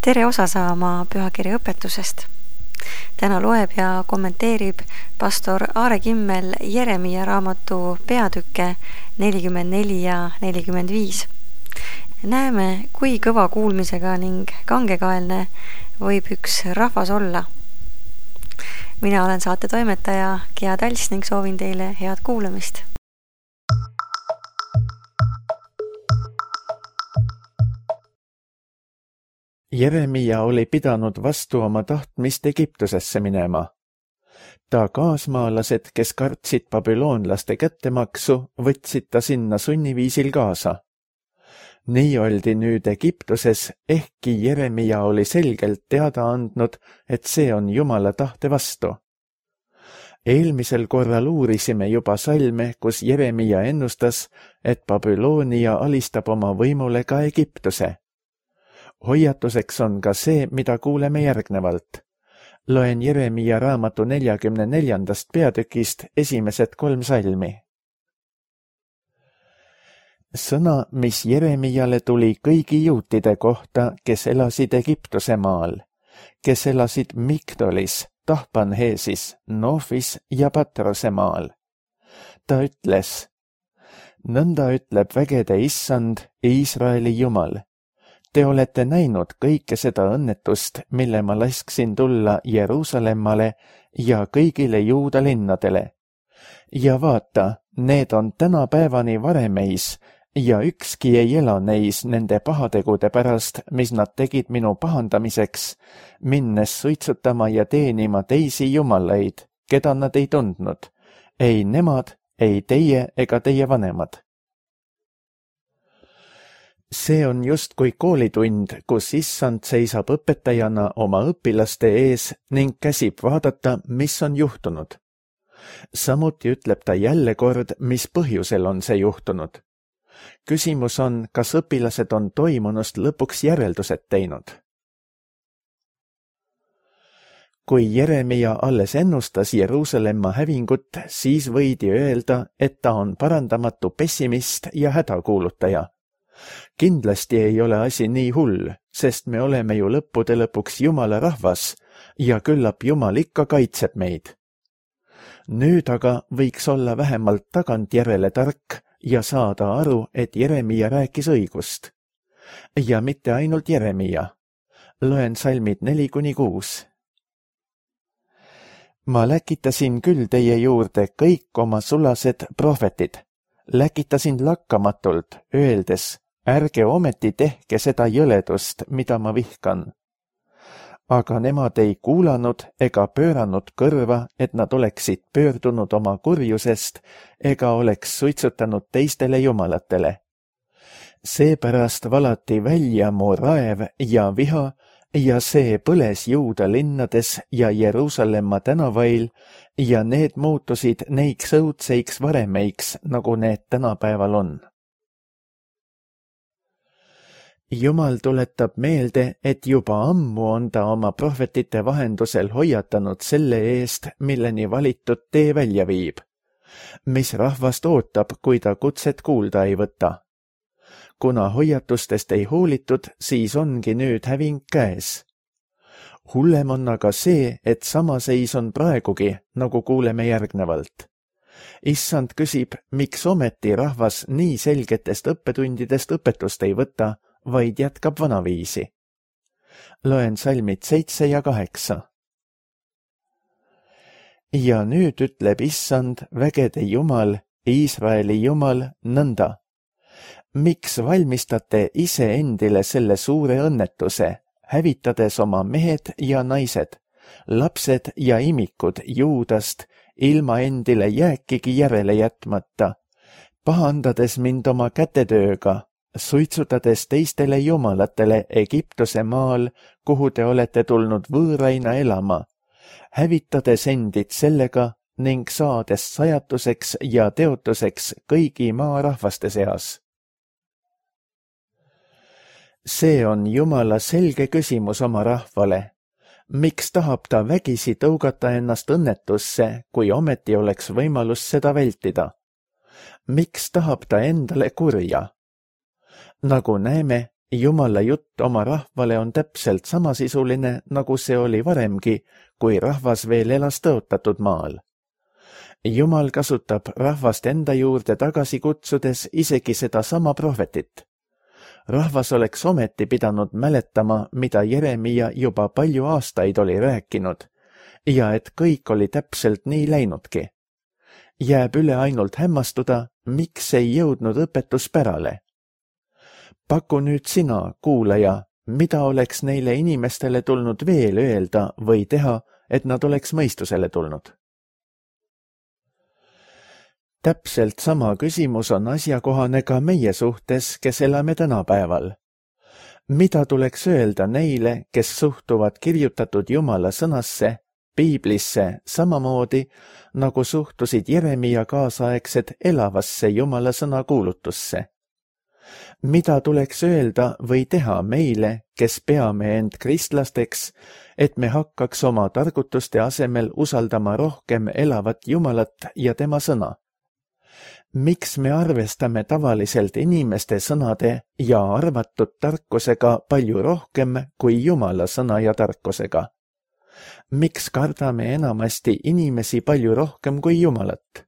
Tere osa saama pühakirja õpetusest. Täna loeb ja kommenteerib pastor Aare Kimmel Jeremia raamatu peatükke 44 ja 45. Näeme, kui kõva kuulmisega ning kangekaelne võib üks rahvas olla. Mina olen saate toimetaja Gea Talts ning soovin teile head kuulamist. Jeremia oli pidanud vastu oma tahtmist Egiptusesse minema. Ta kaasmaalased, kes kartsid babüloonlaste kättemaksu, võtsid ta sinna sunniviisil kaasa. Nii oldi nüüd Egiptuses, ehkki Jeremia oli selgelt teada andnud, et see on Jumala tahte vastu. Eelmisel korral uurisime juba salme, kus Jeremia ennustas, et Babyloonia alistab oma võimule ka Egiptuse. Hoiatuseks on ka see, mida kuuleme järgnevalt. Loen Jeremia raamatu 44. peatükist esimesed 3 salmi. Sõna, mis Jeremiale tuli kõigi juutide kohta, kes elasid Egiptuse maal, kes elasid Migdolis, Tahpanheesis, Nofis ja Patrose maal. Ta ütles, nõnda ütleb vägede issand, Iisraeli Jumal. Te olete näinud kõike seda õnnetust, mille ma lasksin tulla Jeruusalemmale ja kõigile Juuda linnadele. Ja vaata, need on tänapäevani varemeis ja ükski ei ela neis nende pahategude pärast, mis nad tegid minu pahandamiseks, minnes suitsutama ja teenima teisi jumalaid, keda nad ei tundnud. Ei nemad, ei teie ega teie vanemad. See on justkui koolitund, kus issand seisab õpetajana oma õpilaste ees ning käsib vaadata, mis on juhtunud. Samuti ütleb ta jälle kord, mis põhjusel on see juhtunud. Küsimus on, kas õpilased on toimunust lõpuks järeldused teinud. Kui Jeremia alles ennustas Jeruusalemma hävingut, siis võidi öelda, et ta on parandamatu pessimist ja hädakuulutaja. Kindlasti ei ole asi nii hull, sest me oleme ju lõppude lõpuks Jumala rahvas ja küllap Jumal ikka kaitseb meid. Nüüd aga võiks olla vähemalt tagantjärele tark ja saada aru, et Jeremia rääkis õigust. Ja mitte ainult Jeremia. Loen salmid 4-6. Ma läkitasin küll teie juurde kõik oma sulased prohvetid. Läkitasin lakkamatult, öeldes, ärge ometi tehke seda jõledust, mida ma vihkan. Aga nemad ei kuulanud ega pööranud kõrva, et nad oleksid pöördunud oma kurjusest ega oleks suitsutanud teistele jumalatele. Seepärast valati välja mu raev ja viha ja see põles Juuda linnades ja Jeruusalemma tänavail ja need muutusid neiks õudseiks varemeiks, nagu need tänapäeval on. Jumal tuletab meelde, et juba ammu on ta oma prohvetite vahendusel hoiatanud selle eest, milleni valitud tee välja viib. Mis rahvast ootab, kui ta kutset kuulda ei võta? Kuna hoiatustest ei hoolitud, siis ongi nüüd häving käes. Hullem on aga see, et sama seis on praegugi, nagu kuuleme järgnevalt. Issand küsib, miks ometi rahvas nii selgetest õppetundidest õpetust ei võta, vaid jätkab vanaviisi. Loen salmid 7 ja 8. Ja nüüd ütleb issand, vägede Jumal, Iisraeli Jumal, nõnda. Miks valmistate iseendile selle suure õnnetuse, hävitades oma mehed ja naised, lapsed ja imikud Juudast, ilma endile jääkigi järele jätmata, pahandades mind oma kätetööga, suitsutades teistele jumalatele Egiptuse maal, kuhu te olete tulnud võõraina elama, hävitades endid sellega ning saades sajatuseks ja teotuseks kõigi maarahvaste seas. See on Jumala selge küsimus oma rahvale. Miks tahab ta vägisi tõugata ennast õnnetusse, kui ometi oleks võimalus seda vältida? Miks tahab ta endale kurja? Nagu näeme, Jumala jutt oma rahvale on täpselt samasisuline, nagu see oli varemgi, kui rahvas veel elas tõotatud maal. Jumal kasutab rahvast enda juurde tagasi kutsudes isegi seda sama prohvetit. Rahvas oleks ometi pidanud mäletama, mida Jeremia juba palju aastaid oli rääkinud ja et kõik oli täpselt nii läinudki. Jääb üle ainult hämmastuda, miks ei jõudnud õpetus pärale. Paku nüüd sina, kuulaja, mida oleks neile inimestele tulnud veel öelda või teha, et nad oleks mõistusele tulnud. Täpselt sama küsimus on asjakohane ka meie suhtes, kes elame tänapäeval. Mida tuleks öelda neile, kes suhtuvad kirjutatud Jumala sõnasse, Piiblisse, samamoodi, nagu suhtusid Jeremia kaasaegsed elavasse Jumala sõna kuulutusse? Mida tuleks öelda või teha meile, kes peame end kristlasteks, et me hakkaks oma targutuste asemel usaldama rohkem elavat Jumalat ja tema sõna? Miks me arvestame tavaliselt inimeste sõnade ja arvatud tarkusega palju rohkem kui Jumala sõna ja tarkusega? Miks kardame enamasti inimesi palju rohkem kui Jumalat?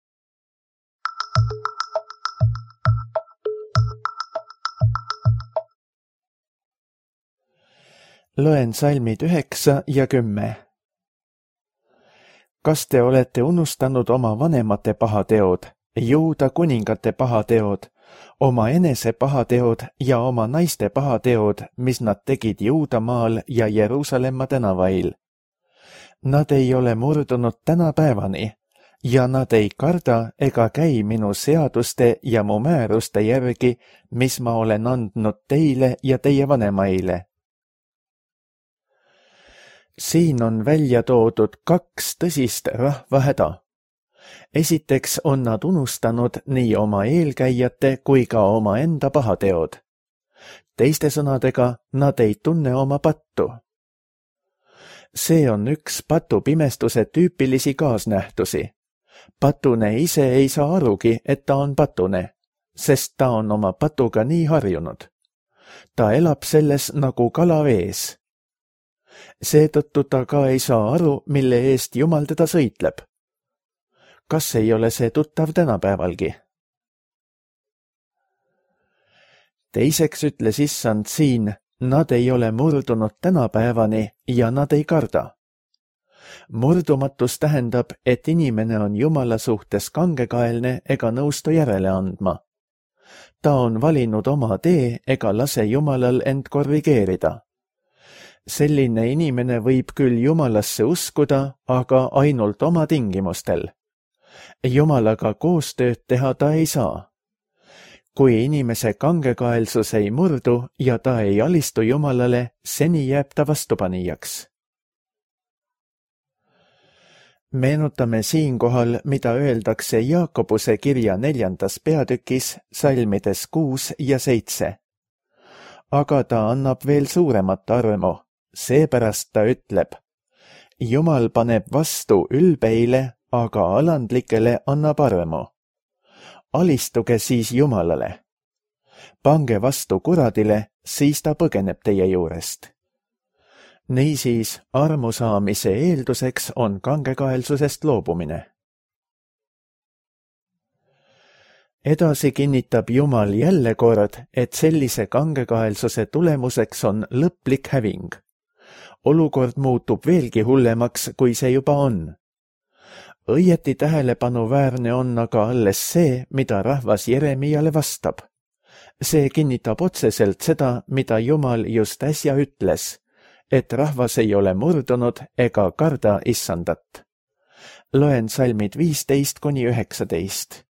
Loen salmid 9 ja 10. Kas te olete unustanud oma vanemate pahateod, Juuda kuningate pahateod, oma enese pahateod ja oma naiste pahateod, mis nad tegid Juudamaal ja Jeruusalemma tänavail? Nad ei ole murdunud tänapäevani ja nad ei karda ega käi minu seaduste ja mu määruste järgi, mis ma olen andnud teile ja teie vanemaile. Siin on välja toodud 2 tõsist rahva häda. Esiteks on nad unustanud nii oma eelkäijate kui ka oma enda pahateod. Teiste sõnadega, nad ei tunne oma pattu. See on üks patupimestuse tüüpilisi kaasnähtusi. Patune ise ei saa arugi, et ta on patune, sest ta on oma patuga nii harjunud. Ta elab selles nagu kala vees. Seetõttu ta ka ei saa aru, mille eest Jumal teda sõitleb. Kas ei ole see tuttav tänapäevalgi? Teiseks ütles Issand siin, nad ei ole murdunud tänapäevani ja nad ei karda. Murdumatus tähendab, et inimene on Jumala suhtes kangekaelne ega nõustu järele andma. Ta on valinud oma tee ega lase Jumalal end korrigeerida. Selline inimene võib küll Jumalasse uskuda, aga ainult oma tingimustel. Jumalaga koostööd teha ta ei saa. Kui inimese kangekaelsus ei murdu ja ta ei alistu Jumalale, seni jääb ta vastupanijaks. Meenutame siinkohal, mida öeldakse Jaakobuse kirja 4. peatükis, salmides 6 ja 7. Aga ta annab veel suuremat armu. Seepärast ta ütleb, Jumal paneb vastu ülbeile, aga alandlikele annab armu. Alistuge siis Jumalale. Pange vastu kuradile, siis ta põgeneb teie juurest. Niisiis, armu saamise eelduseks on kangekaelsusest loobumine. Edasi kinnitab Jumal jälle kord, et sellise kangekaelsuse tulemuseks on lõplik häving. Olukord muutub veelgi hullemaks, kui see juba on. Õieti tähelepanuväärne on aga alles see, mida rahvas Jeremiale vastab. See kinnitab otseselt seda, mida Jumal just äsja ütles, et rahvas ei ole murdunud ega karda Issandat. Loen salmid 15–19.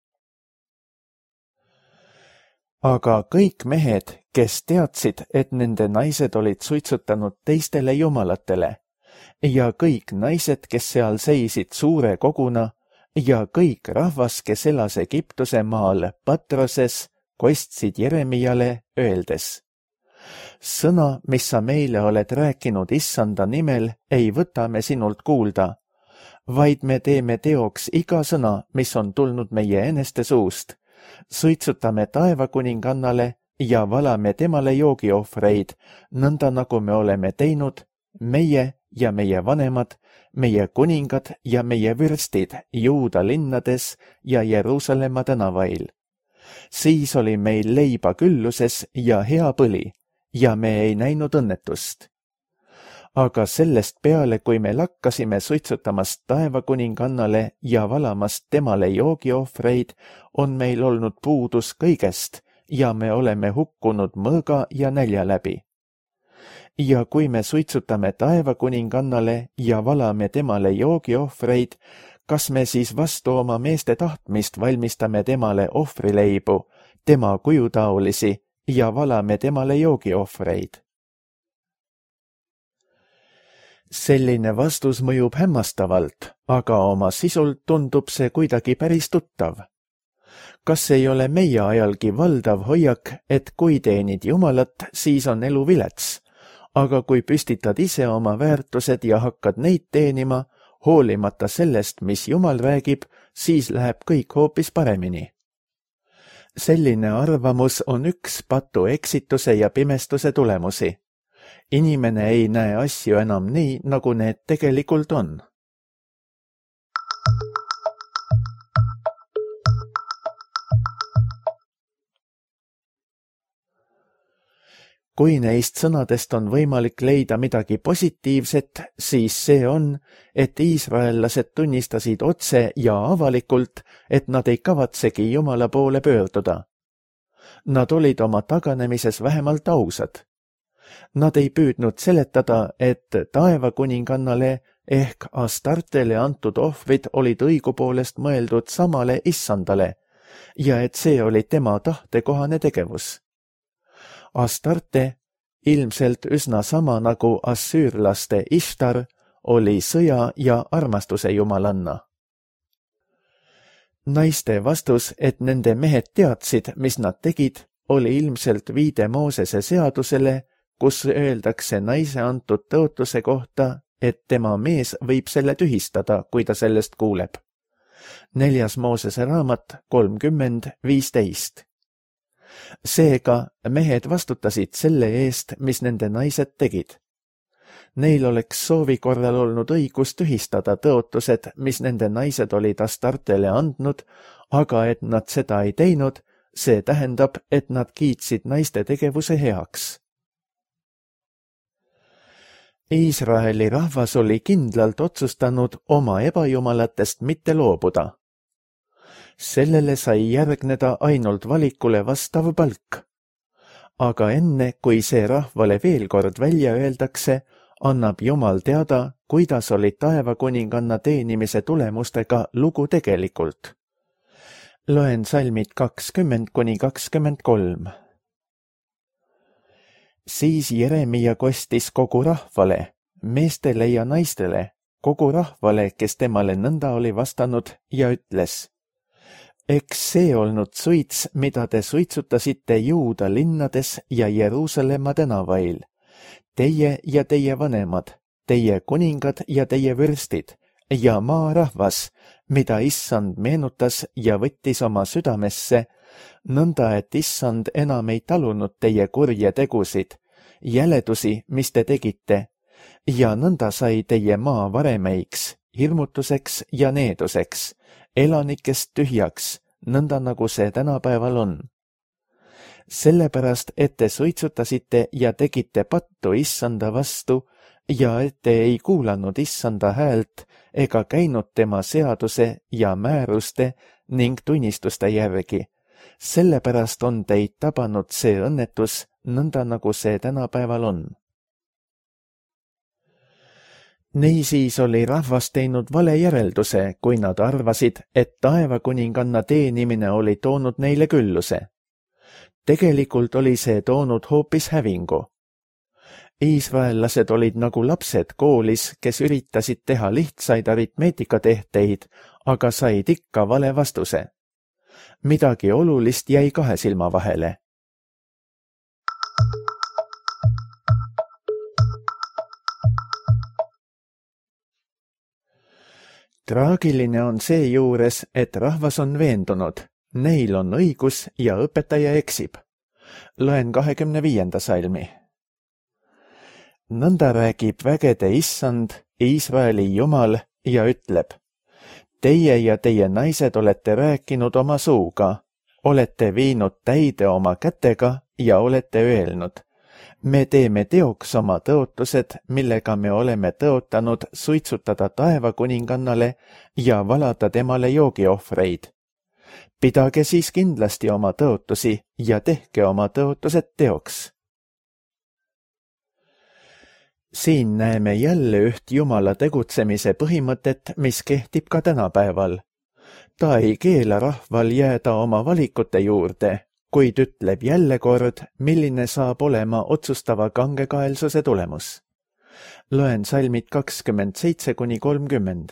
Aga kõik mehed, kes teadsid, et nende naised olid suitsutanud teistele jumalatele, ja kõik naised, kes seal seisid suure koguna, ja kõik rahvas, kes elas Egiptuse maal Patroses, kostsid Jeremiale, öeldes, sõna, mis sa meile oled rääkinud Issanda nimel, ei võta me sinult kuulda, vaid me teeme teoks iga sõna, mis on tulnud meie eneste suust, suitsutame taevakuningannale ja valame temale joogiohvreid, nõnda nagu me oleme teinud, meie ja meie vanemad, meie kuningad ja meie vürstid Juuda linnades ja Jeruusalemma tänavail. Siis oli meil leiba külluses ja hea põli ja me ei näinud õnnetust. Aga sellest peale, kui me lakkasime suitsutamast taevakuningannale ja valamast temale joogiohvreid, on meil olnud puudus kõigest ja me oleme hukkunud mõõga ja nälja läbi. Ja kui me suitsutame taevakuningannale ja valame temale joogiohvreid, kas me siis vastu oma meeste tahtmist valmistame temale ohvrileibu, tema kujutaolisi ja valame temale joogiohvreid? Selline vastus mõjub hämmastavalt, aga oma sisult tundub see kuidagi päris tuttav. Kas ei ole meie ajalgi valdav hoiak, et kui teenid Jumalat, siis on elu vilets, aga kui püstitad ise oma väärtused ja hakkad neid teenima, hoolimata sellest, mis Jumal räägib, siis läheb kõik hoopis paremini. Selline arvamus on üks patu eksituse ja pimestuse tulemusi. Inimene ei näe asju enam nii, nagu need tegelikult on. Kui neist sõnadest on võimalik leida midagi positiivset, siis see on, et iisraellased tunnistasid otse ja avalikult, et nad ei kavatsegi Jumala poole pöörduda. Nad olid oma taganemises vähemalt ausad. Nad ei püüdnud seletada, et taevakuningannale ehk Astartele antud ohvrid olid õigupoolest mõeldud samale issandale ja et see oli tema tahtekohane tegevus. Astarte, ilmselt üsna sama nagu assüürlaste Ishtar, oli sõja ja armastuse jumalanna. Naiste vastus, et nende mehed teadsid, mis nad tegid, oli ilmselt viide Moosese seadusele, kus öeldakse naise antud tõotuse kohta, et tema mees võib selle tühistada, kui ta sellest kuuleb. 4. Moosese raamat 30:15. Seega mehed vastutasid selle eest, mis nende naised tegid. Neil oleks soovi korral olnud õigus tühistada tõotused, mis nende naised olid Astartele andnud, aga et nad seda ei teinud, see tähendab, et nad kiitsid naiste tegevuse heaks. Iisraeli rahvas oli kindlalt otsustanud oma ebajumalatest mitte loobuda. Sellele sai järgneda ainult valikule vastav palk. Aga enne, kui see rahvale veel kord välja öeldakse, annab Jumal teada, kuidas oli taevakuninganna teenimise tulemustega lugu tegelikult. Loen salmid 20–23. Siis Jeremia kostis kogu rahvale, meestele ja naistele, kogu rahvale, kes temale nõnda oli vastanud ja ütles: eks see olnud suits, mida te suitsutasite Juuda linnades ja Jeruusalemma tänavail, teie ja teie vanemad, teie kuningad ja teie vürstid ja maarahvas, mida issand meenutas ja võttis oma südamesse, nõnda et issand enam ei talunud teie kurje tegusid, jäledusi, mis te tegite, ja nõnda sai teie maa varemeiks, hirmutuseks ja needuseks, elanikest tühjaks, nõnda nagu see tänapäeval on. Sellepärast, et te suitsutasite ja tegite pattu issanda vastu ja et te ei kuulanud issanda häält ega käinud tema seaduse ja määruste ning tunnistuste järgi. Sellepärast on teid tabanud see õnnetus, nõnda nagu see tänapäeval on. Niisiis oli rahvas teinud vale järelduse, kui nad arvasid, et taevakuninganna teenimine oli toonud neile külluse. Tegelikult oli see toonud hoopis hävingu. Iisraellased olid nagu lapsed koolis, kes üritasid teha lihtsaid aritmeetikatehteid, aga said ikka vale vastuse. Midagi olulist jäi kahe silma vahele. Traagiline on seejuures, et rahvas on veendunud, neil on õigus ja õpetaja eksib. Loen 25. salmi. Nõnda räägib vägede issand, Iisraeli Jumal, ja ütleb: Teie ja teie naised olete rääkinud oma suuga, olete viinud täide oma kätega ja olete öelnud: me teeme teoks oma tõotused, millega me oleme tõotanud suitsutada taevakuningannale ja valada temale joogiohvreid. Pidage siis kindlasti oma tõotusi ja tehke oma tõotused teoks. Siin näeme jälle üht Jumala tegutsemise põhimõtet, mis kehtib ka tänapäeval. Ta ei keela rahval jääda oma valikute juurde, kuid ütleb jälle kord, milline saab olema otsustava kangekaelsuse tulemus. Loen salmid 27–30.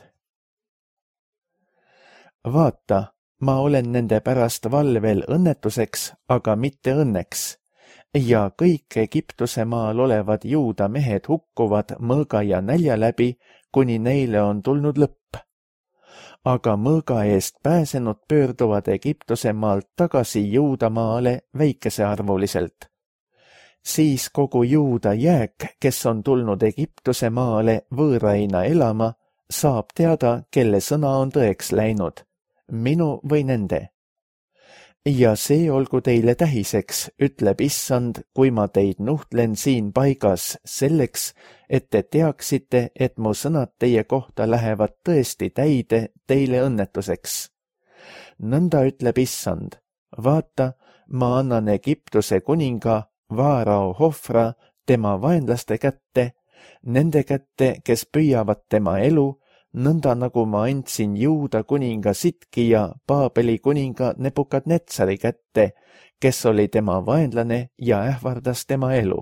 Vaata, ma olen nende pärast valvel õnnetuseks, aga mitte õnneks, ja kõik Egiptuse maal olevad juuda mehed hukkuvad mõõga ja nälja läbi, kuni neile on tulnud lõpp. Aga mõõga eest pääsenud pöörduvad Egiptuse maalt tagasi juuda maale väikesearvuliselt. Siis kogu juuda jääk, kes on tulnud Egiptuse maale võõraina elama, saab teada, kelle sõna on tõeks läinud, minu või nende. Ja see olgu teile tähiseks, ütleb issand, kui ma teid nuhtlen siin paigas selleks, et te teaksite, et mu sõnad teie kohta lähevad tõesti täide teile õnnetuseks. Nõnda ütleb issand: vaata, ma annan Egiptuse kuninga Vaarao Hofra tema vaenlaste kätte, nende kätte, kes püüavad tema elu, nõnda nagu ma andsin Juuda kuninga Sitki ja Paabeli kuninga Nebukadnetsari kätte, kes oli tema vaenlane ja ähvardas tema elu.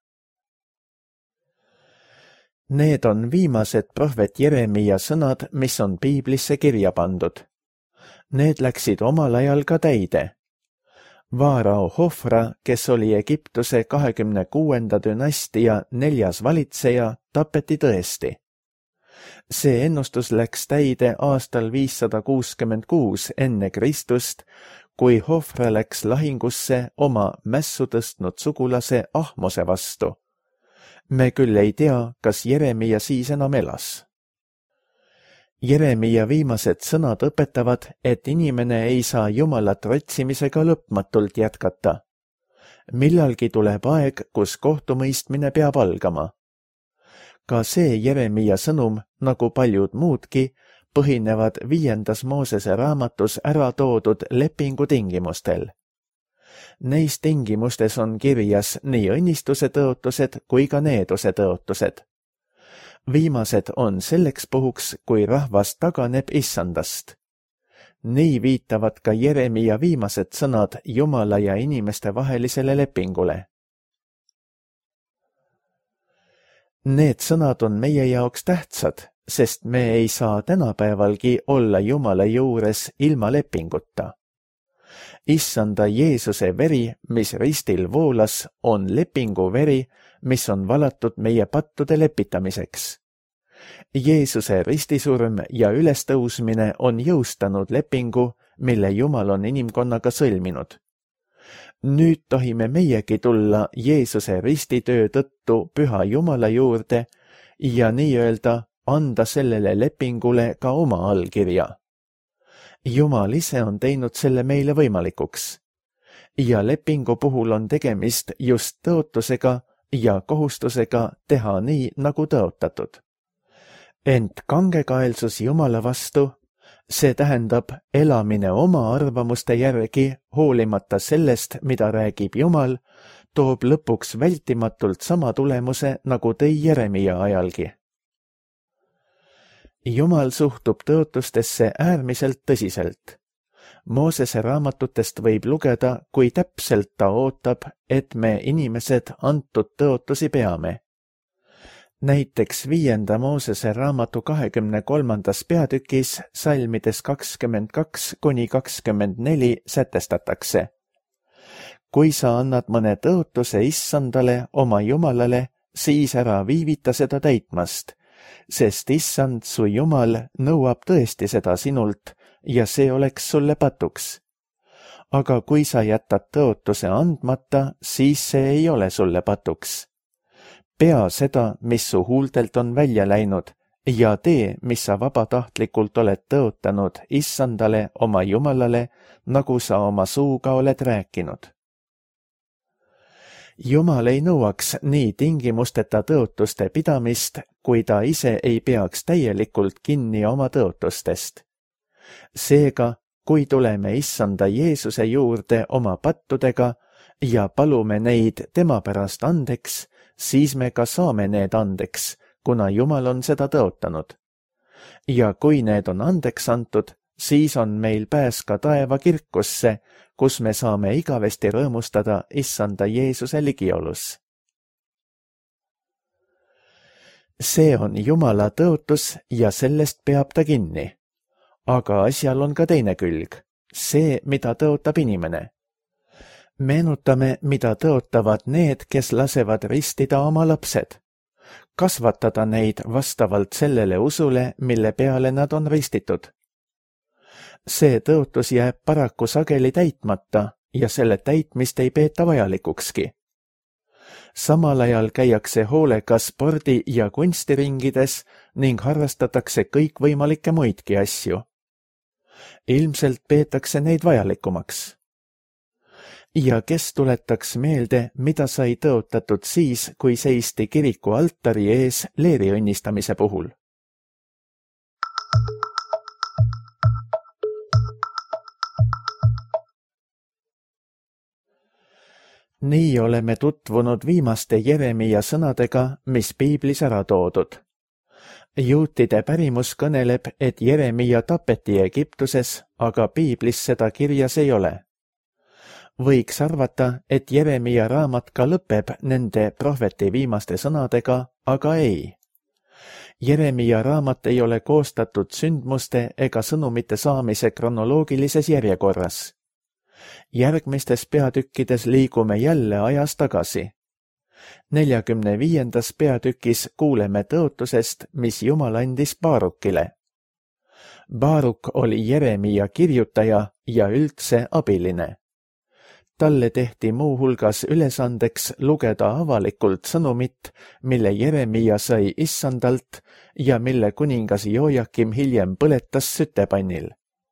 Need on viimased prohvet Jeremia sõnad, mis on piiblisse kirja pandud. Need läksid omal ajal ka täide. Vaarao Hofra, kes oli Egiptuse 26. dünastia 4. valitseja, tapeti tõesti. See ennustus läks täide aastal 566 enne Kristust, kui Hofra läks lahingusse oma mässu tõstnud sugulase Ahmose vastu. Me küll ei tea, kas Jeremia siis enam elas. Jeremia viimased sõnad õpetavad, et inimene ei saa Jumalat otsimisega lõpmatult jätkata. Millalgi tuleb aeg, kus kohtumõistmine peab algama. Ka see Jeremia sõnum, nagu paljud muudki, põhinevad 5. Moosese raamatus ära toodud lepingu tingimustel. Neis tingimustes on kirjas nii õnnistuse tõotused kui ka needuse tõotused. Viimased on selleks puhuks, kui rahvas taganeb issandast. Nii viitavad ka Jeremia viimased sõnad Jumala ja inimeste vahelisele lepingule. Need sõnad on meie jaoks tähtsad, sest me ei saa tänapäevalgi olla Jumala juures ilma lepinguta. Issanda Jeesuse veri, mis ristil voolas, on lepingu veri, mis on valatud meie pattude lepitamiseks. Jeesuse ristisurm ja ülestõusmine on jõustanud lepingu, mille Jumal on inimkonnaga sõlminud. Nüüd tohime meiegi tulla Jeesuse ristitöö tõttu Püha Jumala juurde ja nii-öelda anda sellele lepingule ka oma allkirja. Jumal ise on teinud selle meile võimalikuks. Ja lepingu puhul on tegemist just tõotusega ja kohustusega teha nii, nagu tõotatud. Ent kangekaelsus Jumala vastu, see tähendab elamine oma arvamuste järgi, hoolimata sellest, mida räägib Jumal, toob lõpuks vältimatult sama tulemuse, nagu tõi Jeremia ajalgi. Jumal suhtub tõotustesse äärmiselt tõsiselt. Moosese raamatutest võib lugeda, kui täpselt ta ootab, et me inimesed antud tõotusi peame. Näiteks 5. Moosese raamatu 23. peatükis salmides 22–24 sätestatakse: kui sa annad mõne tõotuse issandale, oma Jumalale, siis ära viivita seda täitmast, sest issand su Jumal nõuab tõesti seda sinult ja see oleks sulle patuks. aga kui sa jätad tõotuse andmata, siis see ei ole sulle patuks. Pea seda, mis su huultelt on välja läinud, ja tee, mis sa vabatahtlikult oled tõotanud Issandale, oma Jumalale, nagu sa oma suuga oled rääkinud. Jumal ei nõuaks nii tingimusteta tõotuste pidamist, kui ta ise ei peaks täielikult kinni oma tõotustest. Seega, kui tuleme Issanda Jeesuse juurde oma pattudega ja palume neid tema pärast andeks, siis me ka saame need andeks, kuna Jumal on seda tõotanud. Ja kui need on andeks antud, siis on meil pääs ka taeva kirkusse, kus me saame igavesti rõõmustada Issanda Jeesuse ligiolus. See on Jumala tõotus ja sellest peab ta kinni. Aga asjal on ka teine külg, see, mida tõotab inimene. Meenutame, mida tõotavad need, kes lasevad ristida oma lapsed. Kasvatada neid vastavalt sellele usule, mille peale nad on ristitud. See tõotus jääb paraku sageli täitmata ja selle täitmist ei peeta vajalikukski. Samal ajal käiakse hoolega spordi- ja kunstiringides ning harrastatakse kõikvõimalikke muidki asju. Ilmselt peetakse neid vajalikumaks. Ja kes tuletaks meelde, mida sai tõotatud siis, kui seisti kiriku altari ees leeri õnnistamise puhul? Nii oleme tutvunud viimaste Jeremia sõnadega, mis piiblis ära toodud. Juutide pärimus kõneleb, et Jeremia tapeti Egiptuses, aga piiblis seda kirjas ei ole. Võiks arvata, et Jeremia raamat ka lõpeb nende prohveti viimaste sõnadega, aga ei. Jeremia raamat ei ole koostatud sündmuste ega sõnumite saamise kronoloogilises järjekorras. Järgmistes peatükkides liigume jälle ajas tagasi. 45. peatükis kuuleme tõotusest, mis Jumal andis Baarukile. Baaruk oli Jeremia kirjutaja ja üldse abiline. Talle tehti muuhulgas ülesandeks lugeda avalikult sõnumit, mille Jeremia sai Issandalt ja mille kuningas Joakim hiljem põletas sütepannil.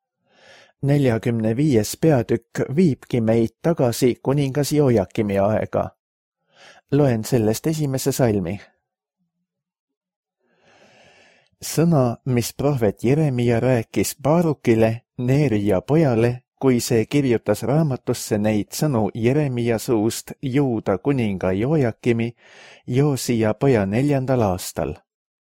45. peatükk viibki meid tagasi kuningas Joakimi aega. Loen sellest esimese salmi. Sõna, mis prohvet Jeremia rääkis Baarukile, Neerija pojale, kui see kirjutas raamatusse neid sõnu Jeremia suust Juuda kuninga Joakimi, Joosia poja 4. aastal.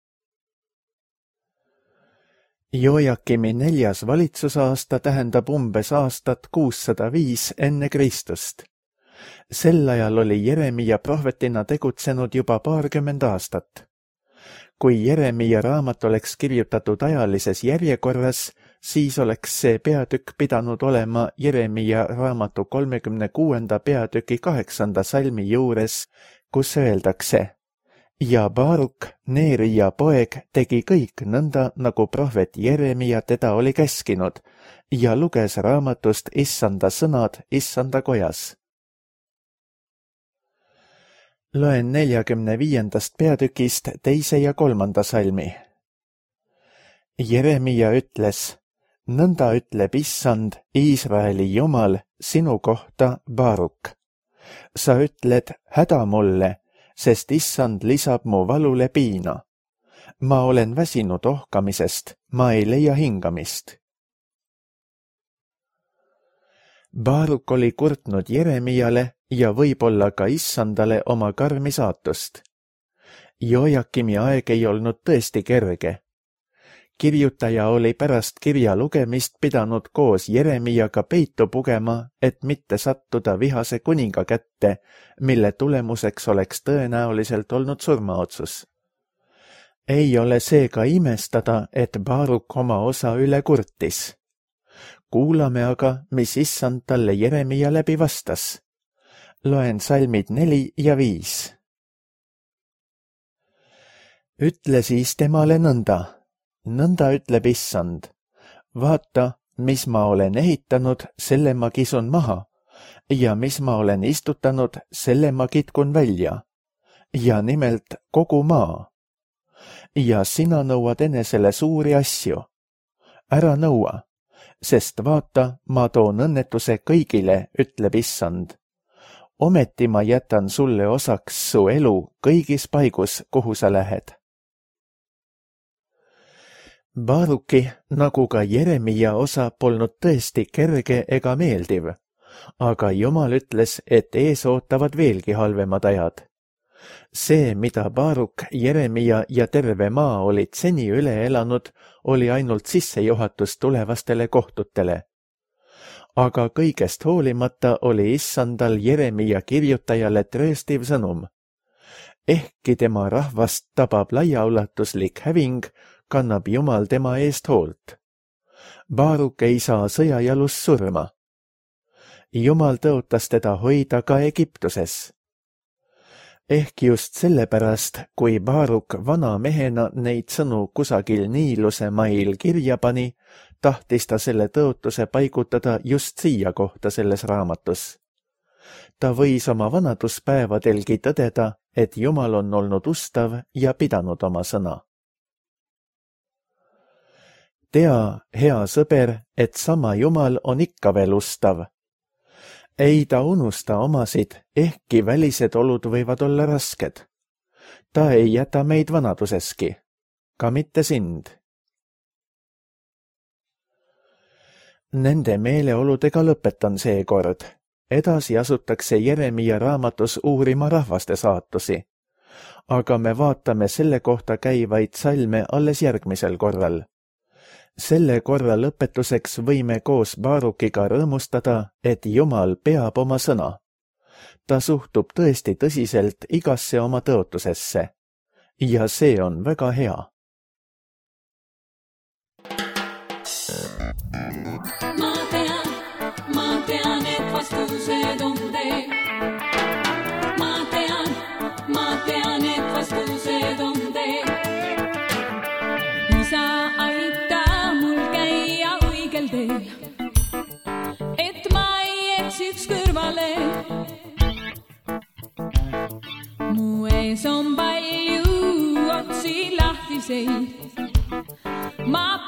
Joakimi 4. valitsusaasta tähendab umbes aastat 605 enne Kristust. Sel ajal oli Jeremia prohvetina tegutsenud juba 20 aastat. Kui Jeremia raamat oleks kirjutatud ajalises järjekorras, siis oleks see peatükk pidanud olema Jeremia raamatu 36. peatüki 8. salmi juures, kus öeldakse: ja Baaruk, Neerija poeg, tegi kõik nõnda, nagu prohvet Jeremia teda oli käskinud, ja luges raamatust Issanda sõnad Issanda kojas. Loen 45. peatükist 2. ja 3. salmi. Jeremia ütles: nõnda ütleb Issand, Iisraeli Jumal, sinu kohta, Baaruk. Sa ütled, häda mulle, sest Issand lisab mu valule piina. Ma olen väsinud ohkamisest, ma ei leia hingamist. Baaruk oli kurtnud Jeremiale ja võib-olla ka Issandale oma karmi saatust. Joakimi aeg ei olnud tõesti kerge. Kirjutaja oli pärast kirja lugemist pidanud koos Jeremiaga peitu pugema, et mitte sattuda vihase kuninga kätte, mille tulemuseks oleks tõenäoliselt olnud surmaotsus. Ei ole seega imestada, et Baaruk oma osa üle kurtis. Kuulame aga, mis Issand talle Jeremia läbi vastas. Loen salmid 4 ja 5. Ütle siis temale nõnda. Nõnda ütleb Issand. Vaata, mis ma olen ehitanud, selle ma kisun maha ja mis ma olen istutanud, selle ma kitkun välja. Ja nimelt kogu maa. Ja sina nõuad enesele suuri asju. Ära nõua, sest vaata, ma toon õnnetuse kõigile, ütleb Issand. Ometi ma jätan sulle osaks su elu kõigis paigus, kuhu sa lähed. Baruki, nagu ka Jeremia osa, polnud tõesti kerge ega meeldiv, aga Jumal ütles, et ees ootavad veelgi halvemad ajad. See, mida Baruk, Jeremia ja terve maa olid seni üle elanud, oli ainult sissejuhatus tulevastele kohtutele. Aga kõigest hoolimata oli Issandal Jeremia kirjutajale trööstiv sõnum. Ehkki tema rahvast tabab laiaulatuslik häving, kannab Jumal tema eest hoolt. Baruk ei saa sõjajalus surma. Jumal tõotas teda hoida ka Egiptuses. Ehk just sellepärast, kui Baruk vana mehena neid sõnu kusagil Niiluse mail kirja pani, tahtis ta selle tõotuse paigutada just siia kohta selles raamatus. Ta võis oma vanaduspäevadelgi tõdeda, et Jumal on olnud ustav ja pidanud oma sõna. Tea, hea sõber, et sama Jumal on ikka veel ustav. Ei ta unusta omasid, ehkki välised olud võivad olla rasked. Ta ei jäta meid vanaduseski, ka mitte sind. Nende meeleoludega lõpetan seekord. Edasi asutakse Jeremia raamatus uurima rahvaste saatusi. Aga me vaatame selle kohta käivaid salme alles järgmisel korral. Selle korra lõpetuseks võime koos Barukiga rõõmustada, et Jumal peab oma sõna. Ta suhtub tõesti tõsiselt igasse oma tõotusesse. Ja see on väga hea. Ma tean, et vastused on tee. Ma tean, et vastused on tee. Isa aita mul käia õigel teel, et ma ei eksiks kõrvale. Mu ees on palju otsi lahtiseid. Ma